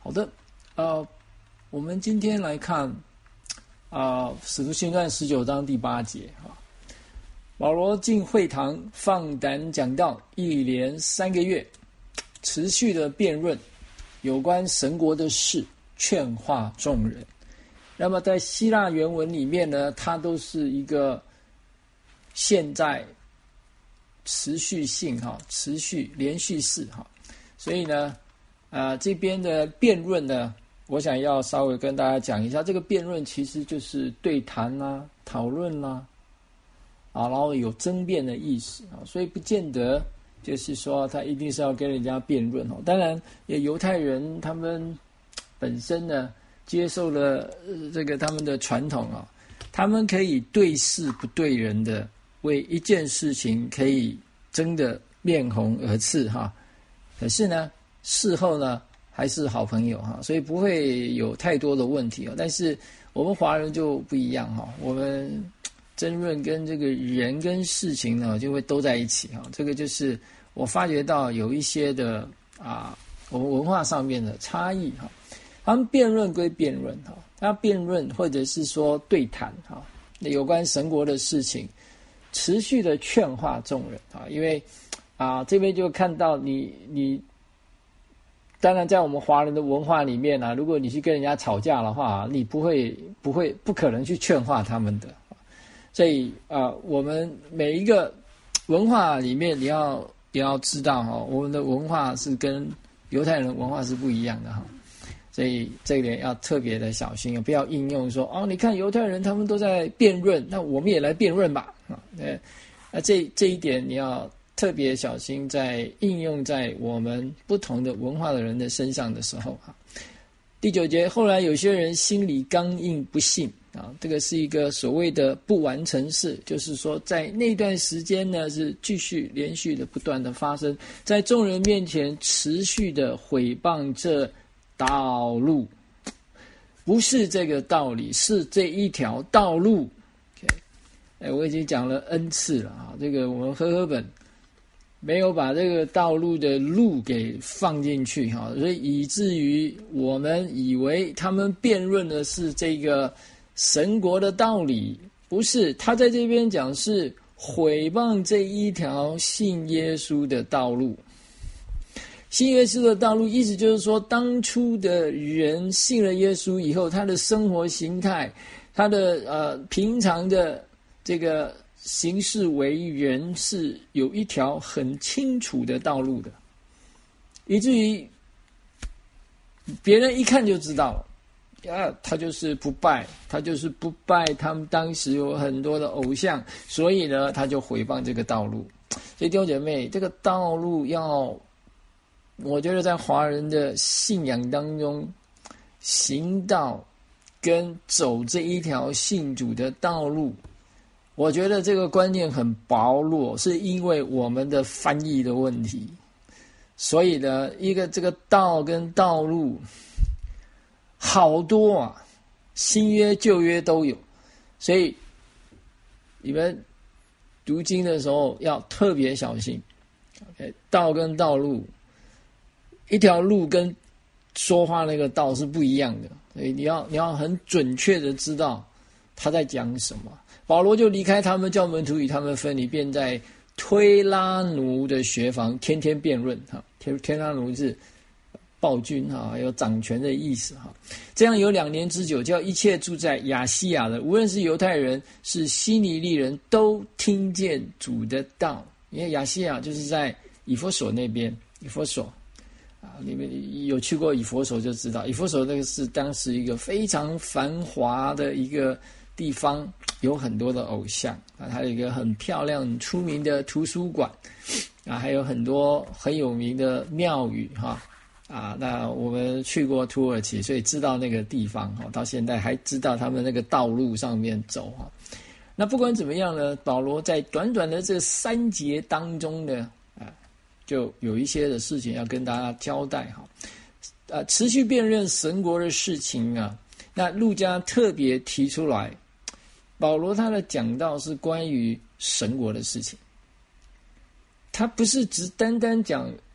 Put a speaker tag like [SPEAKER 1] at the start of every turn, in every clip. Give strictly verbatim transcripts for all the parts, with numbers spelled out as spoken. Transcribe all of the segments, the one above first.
[SPEAKER 1] 好的，呃，我们今天来看啊，呃《使徒行传》十九章第八节啊，保罗进会堂放胆讲道，一连三个月，持续的辩论有关神国的事，劝化众人。那么在希腊原文里面呢，它都是一个现在持续性哈，持续连续式哈，所以呢，啊、呃、这边的辩论呢，我想要稍微跟大家讲一下，这个辩论其实就是对谈啦、讨论啦，啊，然后有争辩的意思啊，所以不见得就是说他一定是要跟人家辩论哦。当然，也犹太人他们本身呢，接受了、呃、这个他们的传统啊，他们可以对事不对人的，为一件事情可以争得面红耳赤哈。可是呢，事后呢还是好朋友哈，所以不会有太多的问题哦。但是我们华人就不一样哈，我们争论跟这个人跟事情呢就会都在一起哈。这个就是我发觉到有一些的啊，我们文化上面的差异哈。他们辩论归辩论哈，他辩论或者是说对谈哈，有关神国的事情，持续的劝化众人啊，因为啊这边就看到你你，当然在我们华人的文化里面啊，如果你去跟人家吵架的话，你不会不会不可能去劝化他们的，所以啊，我们每一个文化里面，你要你要知道哈，我们的文化是跟犹太人文化是不一样的哈。所以这一点要特别的小心，不要应用说哦，你看犹太人他们都在辩论，那我们也来辩论吧啊！那这这一点你要特别小心，在应用在我们不同的文化的人的身上的时候啊。第九节，后来有些人心里刚硬不信啊，这个是一个所谓的不完成式，就是说在那段时间呢是继续连续的不断的发生，在众人面前持续的毁谤这道路，不是这个道理，是这一条道路。Okay. 哎，我已经讲了 N 次了啊，这个我们和合本没有把这个道路的路给放进去哈，所以以至于我们以为他们辩论的是这个神国的道理，不是，他在这边讲是毁谤这一条信耶稣的道路。信耶稣的道路，意思就是说，当初的人信了耶稣以后，他的生活形态，他的呃平常的这个行事为人是有一条很清楚的道路的，以至于别人一看就知道了，啊，他就是不拜，他就是不拜他们当时有很多的偶像，所以呢，他就毁谤这个道路。所以弟兄姐妹，这个道路要。我觉得在华人的信仰当中，行道跟走这一条信主的道路，我觉得这个观念很薄弱，是因为我们的翻译的问题。所以呢，一个这个道跟道路好多啊，新约旧约都有，所以你们读经的时候要特别小心。OK， 道跟道路。一条路跟说话那个道是不一样的，所以你要你要很准确的知道他在讲什么。保罗就离开他们，叫门徒与他们分离，便在推拉奴的学房天天辩论哈。推拉奴是暴君哈，有掌权的意思哈。这样有两年之久，叫一切住在亚细亚的，无论是犹太人是希尼利人，都听见主的道。因为亚细亚就是在以弗所那边，以弗所。啊，你们有去过以弗所就知道，以弗所那个是当时一个非常繁华的一个地方，有很多的偶像啊，还有一个很漂亮出名的图书馆啊，还有很多很有名的庙宇哈啊。那我们去过土耳其，所以知道那个地方哈，到现在还知道他们那个道路上面走哈。那不管怎么样呢，保罗在短短的这三节当中呢。就有一些的事情要跟大家交代哈，呃，持续辩论神国的事情啊。那路加特别提出来，保罗他的讲道是关于神国的事情，他不是只单单讲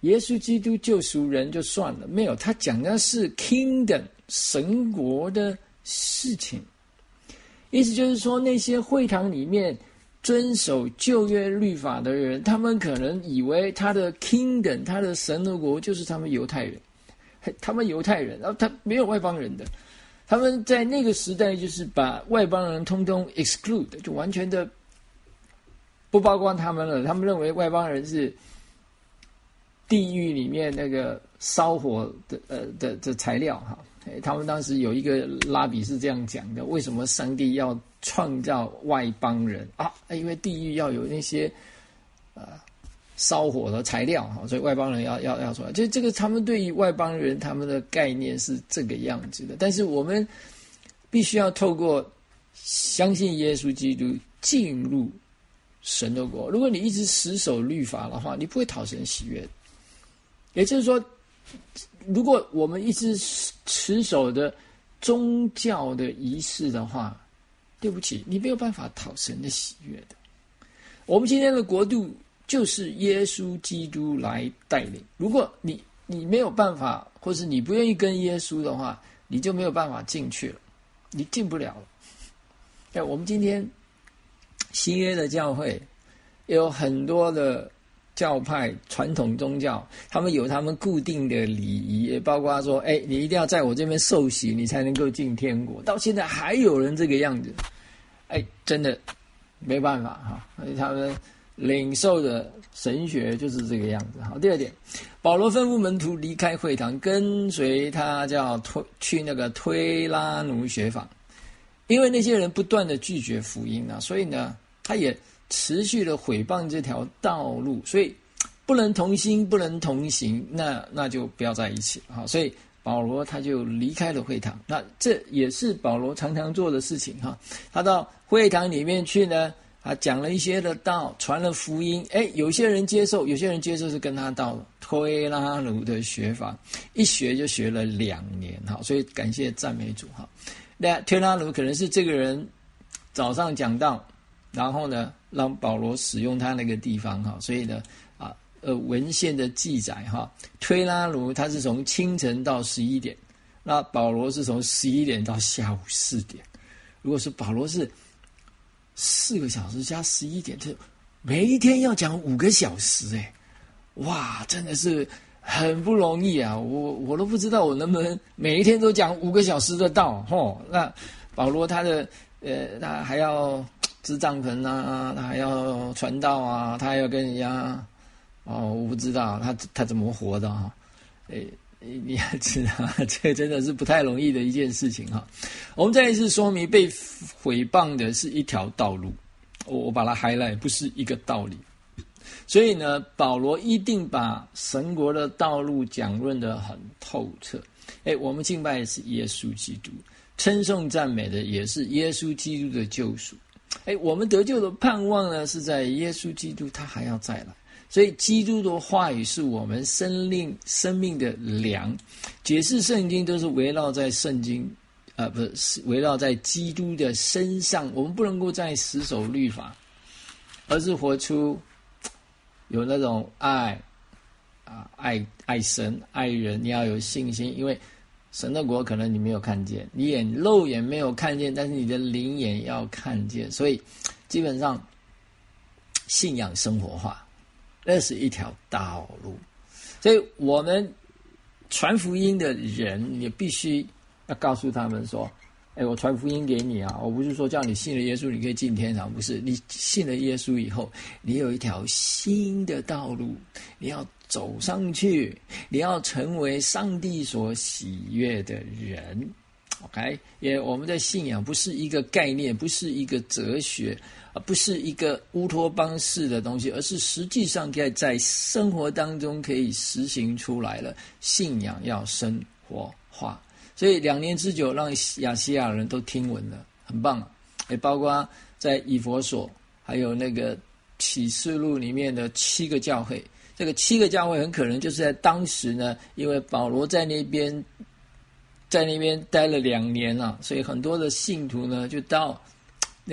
[SPEAKER 1] 耶稣基督救赎人就算了，没有，他讲的是 kingdom 神国的事情。意思就是说，那些会堂里面遵守旧约律法的人，他们可能以为他的 kingdom 他的神的国就是他们犹太人，他们犹太人，然后他没有外邦人的，他们在那个时代就是把外邦人通通 exclude， 就完全的不包括他们了。他们认为外邦人是地狱里面那个烧火的呃的的材料哈。他们当时有一个拉比是这样讲的：为什么上帝要创造外邦人啊？因为地狱要有那些呃烧火的材料哈，所以外邦人要要要出来。就这个，他们对于外邦人他们的概念是这个样子的。但是我们必须要透过相信耶稣基督进入神的国。如果你一直死守律法的话，你不会讨神喜悦的。也就是说，如果我们一直持守的宗教的仪式的话，对不起，你没有办法讨神的喜悦的。我们今天的国度就是耶稣基督来带领。如果你你没有办法，或是你不愿意跟耶稣的话，你就没有办法进去了，你进不了了。哎，我们今天新约的教会有很多的教派传统宗教，他们有他们固定的礼仪，也包括说，哎，你一定要在我这边受洗，你才能够进天国。到现在还有人这个样子，哎，真的没办法哈，他们领受的神学就是这个样子。好，第二点，保罗吩咐门徒离开会堂，跟随他叫推去那个推拉奴学坊，因为那些人不断的拒绝福音啊，所以呢，他也持续的毁谤这条道路，所以不能同心，不能同行，那那就不要在一起哈。所以保罗他就离开了会堂，那这也是保罗常常做的事情哈。他到会堂里面去呢，他讲了一些的道，传了福音，哎，有些人接受，有些人接受是跟他到推拉奴的学法，一学就学了两年哈。所以感谢赞美主哈。那推拉奴可能是这个人早上讲道，然后呢，让保罗使用他那个地方哈，所以呢，啊，呃，文献的记载哈，推拉奴他是从清晨到十一点，那保罗是从十一点到下午四点。如果是保罗是四个小时加十一点，这每一天要讲五个小时，哎，哇，真的是很不容易啊！我我都不知道我能不能每一天都讲五个小时的道吼。那保罗他的呃，他还要支帐篷啊，他还要传道啊，他还要跟人家哦，我不知道他他怎么活的哈，诶，你要知道，这真的是不太容易的一件事情哈。我们再一次说明，被毁谤的是一条道路，我我把它 highlight， 不是一个道理。所以呢，保罗一定把神国的道路讲论得很透彻。诶，我们敬拜的是耶稣基督，称颂赞美的也是耶稣基督的救赎。哎，我们得救的盼望呢，是在耶稣基督他还要再来，所以基督的话语是我们生命生命的粮。解释圣经都是围绕在圣经，呃，不是围绕在基督的身上。我们不能够再死守律法，而是活出有那种爱啊，爱爱神爱人，你要有信心，因为神的国可能你没有看见，你眼肉眼没有看见，但是你的灵眼要看见。所以基本上信仰生活化，那是一条道路。所以我们传福音的人也必须要告诉他们说，哎，我传福音给你啊，我不是说叫你信了耶稣你可以进天堂，不是，你信了耶稣以后，你有一条新的道路，你要走上去，你要成为上帝所喜悦的人。 OK， 也我们的信仰不是一个概念，不是一个哲学，不是一个乌托邦式的东西，而是实际上在在生活当中可以实行出来了。信仰要生活化，所以两年之久让亚细亚人都听闻了，很棒。也包括在以弗所还有那个启示录里面的七个教会，这个七个教会很可能就是在当时呢，因为保罗在那边在那边待了两年啊，所以很多的信徒呢就到那个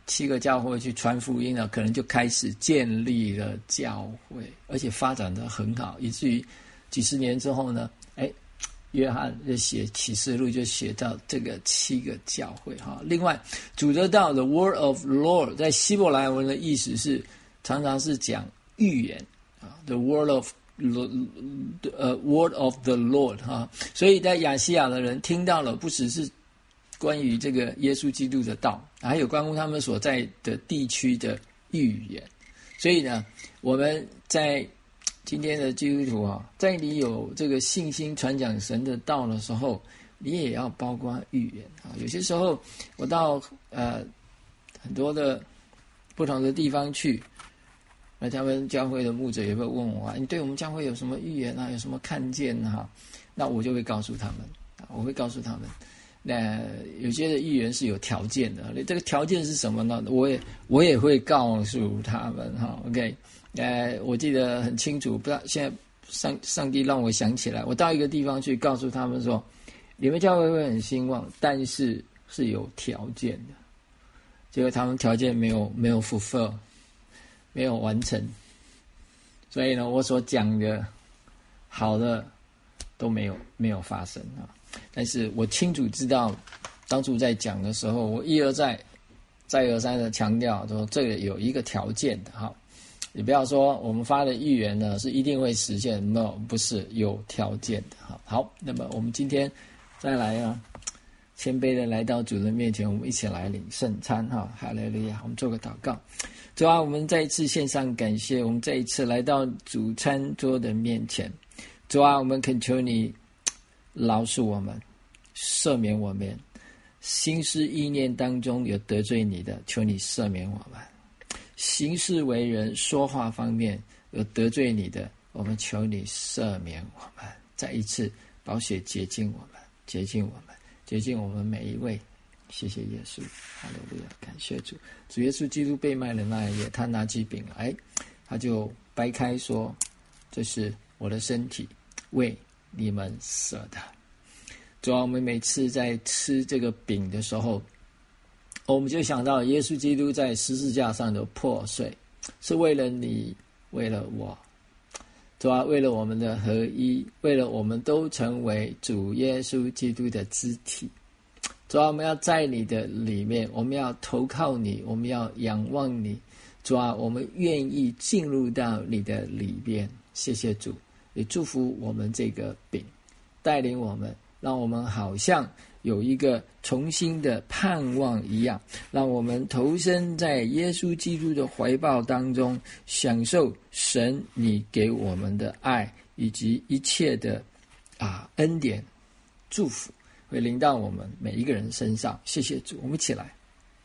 [SPEAKER 1] 七个教会去传福音了，可能就开始建立了教会，而且发展得很好，以至于几十年之后呢，哎，约翰就写启示录就写到这个七个教会哈。另外，主的道 The Word of Lord 在希伯来文的意思是常常是讲预言啊 ，The Word of 呃 Word of the Lord 哈。所以在亚细亚的人听到了，不只是关于这个耶稣基督的道，还有关乎他们所在的地区的预言。所以呢，我们在今天的基督徒啊，在你有这个信心传讲神的道的时候，你也要包括预言啊。有些时候我到呃很多的不同的地方去，那他们教会的牧者也会问我啊，你对我们教会有什么预言啊，有什么看见啊？那我就会告诉他们，我会告诉他们，那有些的预言是有条件的，这个条件是什么呢？我也我也会告诉他们哈 ，OK。呃，我记得很清楚，不知道现在上上帝让我想起来，我到一个地方去，告诉他们说，你们教会会很兴旺，但是是有条件的。结果他们条件没有没有 fulfill， 没有完成，所以呢，我所讲的好的都没有没有发生啊。但是我清楚知道，当初在讲的时候，我一而再再而三的强调说，这个有一个条件的哈。你不要说我们发的预言呢是一定会实现 ，no， 不是有条件的哈。好，那么我们今天再来啊，谦卑的来到主人面前，我们一起来领圣餐哈，哈利路亚！我们做个祷告。主啊，我们再一次献上感谢，我们再一次来到主餐桌的面前。主啊，我们恳求你饶恕我们，赦免我们，心思意念当中有得罪你的，求你赦免我们。行事为人说话方面有得罪你的，我们求你赦免我们。再一次宝血洁净我们，洁净我们，洁净我们每一位。谢谢耶稣，哈利路亚，感谢主。主耶稣基督被卖的那一夜，他拿起饼来，他就掰开说，这是我的身体，为你们舍的。主啊，我们每次在吃这个饼的时候，我们就想到耶稣基督在十字架上的破碎，是为了你，为了我。主啊，为了我们的合一，为了我们都成为主耶稣基督的肢体。主啊，我们要在你的里面，我们要投靠你，我们要仰望你。主啊，我们愿意进入到你的里边。谢谢主，也祝福我们这个饼，带领我们，让我们好像有一个重新的盼望一样，让我们投身在耶稣基督的怀抱当中，享受神你给我们的爱，以及一切的啊恩典祝福会临到我们每一个人身上。谢谢主，我们一起来。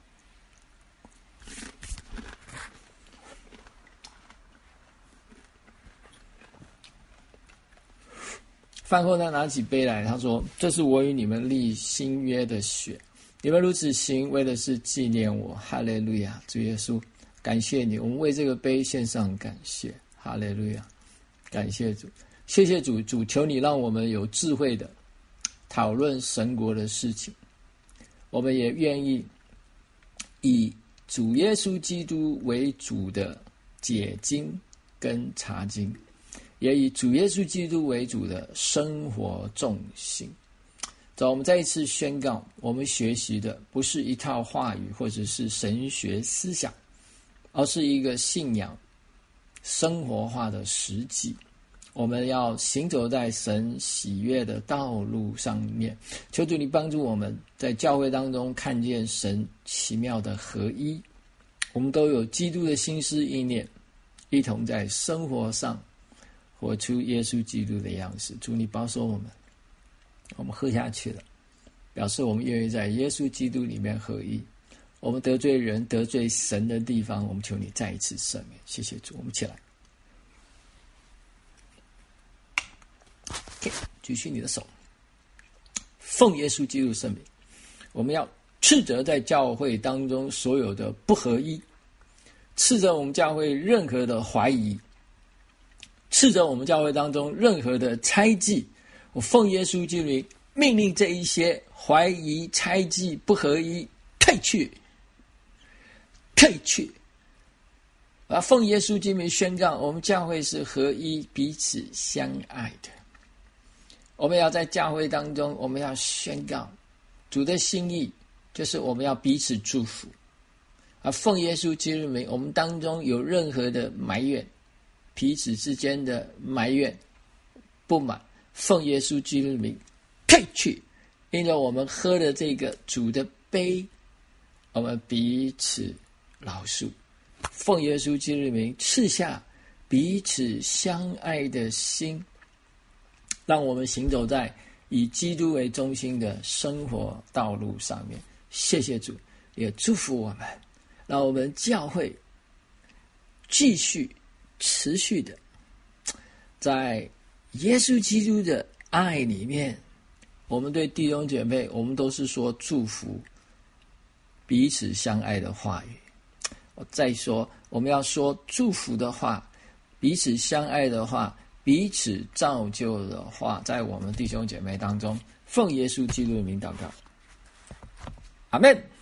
[SPEAKER 1] 饭后他拿起杯来，他说，这是我与你们立新约的血，你们如此行，为的是纪念我。哈利路亚，主耶稣，感谢你，我们为这个杯献上感谢。哈利路亚，感谢主，谢谢主，主求你让我们有智慧的讨论神国的事情，我们也愿意以主耶稣基督为主的解经跟查经，也以主耶稣基督为主的生活重心。走，我们再一次宣告，我们学习的不是一套话语或者是神学思想，而是一个信仰生活化的实际。我们要行走在神喜悦的道路上面，求主你帮助我们在教会当中看见神奇妙的合一，我们都有基督的心思意念，一同在生活上活出耶稣基督的样式。主你保守我们，我们喝下去了，表示我们愿意在耶稣基督里面合一。我们得罪人得罪神的地方，我们求你再一次赦免。谢谢主，我们起来。Okay, 举起你的手，奉耶稣基督圣名，我们要斥责在教会当中所有的不合一，斥责我们教会任何的怀疑，斥责我们教会当中任何的猜忌。我奉耶稣基督名命令这一些怀疑、猜忌、不合一退去， 退去。啊，奉耶稣基督名宣告，我们教会是合一，彼此相爱的。我们要在教会当中，我们要宣告主的心意，就是我们要彼此祝福。啊，奉耶稣基督名，我们当中有任何的埋怨，彼此之间的埋怨、不满，奉耶稣基督名退去。因着我们喝了这个主的杯，我们彼此饶恕。奉耶稣基督名赐下彼此相爱的心，让我们行走在以基督为中心的生活道路上面。谢谢主，也祝福我们，让我们教会继续持续的在耶稣基督的爱里面。我们对弟兄姐妹，我们都是说祝福彼此相爱的话语。我再说，我们要说祝福的话，彼此相爱的话，彼此造就的话，在我们弟兄姐妹当中，奉耶稣基督的名祷告，阿们。